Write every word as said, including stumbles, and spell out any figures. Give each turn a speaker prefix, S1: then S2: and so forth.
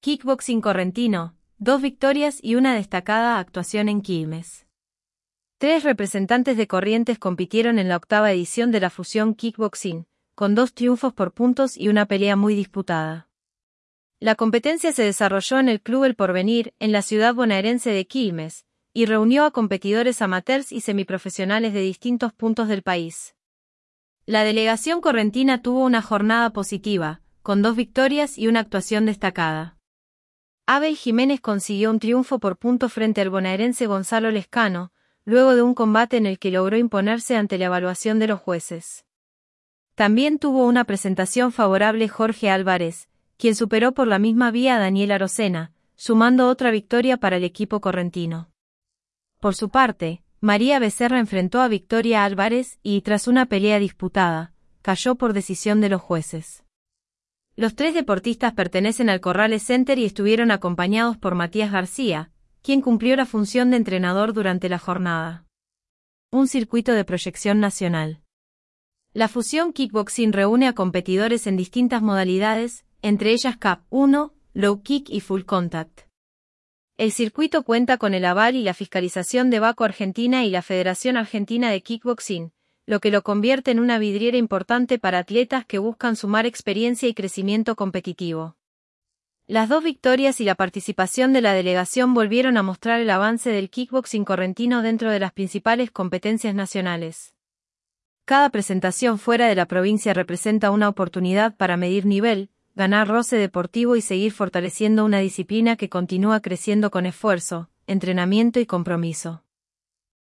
S1: Kickboxing correntino, dos victorias y una destacada actuación en Quilmes. Tres representantes de Corrientes compitieron en la octava edición de la Fusión Kickboxing, con dos triunfos por puntos y una pelea muy disputada. La competencia se desarrolló en el Club El Porvenir, en la ciudad bonaerense de Quilmes, y reunió a competidores amateurs y semiprofesionales de distintos puntos del país. La delegación correntina tuvo una jornada positiva, con dos victorias y una actuación destacada. Abel Jiménez consiguió un triunfo por puntos frente al bonaerense Gonzalo Lescano, luego de un combate en el que logró imponerse ante la evaluación de los jueces. También tuvo una presentación favorable Jorge Álvarez, quien superó por la misma vía a Daniel Arocena, sumando otra victoria para el equipo correntino. Por su parte, María Becerra enfrentó a Victoria Álvarez y, tras una pelea disputada, cayó por decisión de los jueces. Los tres deportistas pertenecen al Corrales Center y estuvieron acompañados por Matías García, quien cumplió la función de entrenador durante la jornada. Un circuito de proyección nacional. La Fusión Kickboxing reúne a competidores en distintas modalidades, entre ellas K uno, Low Kick y Full Contact. El circuito cuenta con el aval y la fiscalización de Baco Argentina y la Federación Argentina de Kickboxing, lo que lo convierte en una vidriera importante para atletas que buscan sumar experiencia y crecimiento competitivo. Las dos victorias y la participación de la delegación volvieron a mostrar el avance del kickboxing correntino dentro de las principales competencias nacionales. Cada presentación fuera de la provincia representa una oportunidad para medir nivel, ganar roce deportivo y seguir fortaleciendo una disciplina que continúa creciendo con esfuerzo, entrenamiento y compromiso.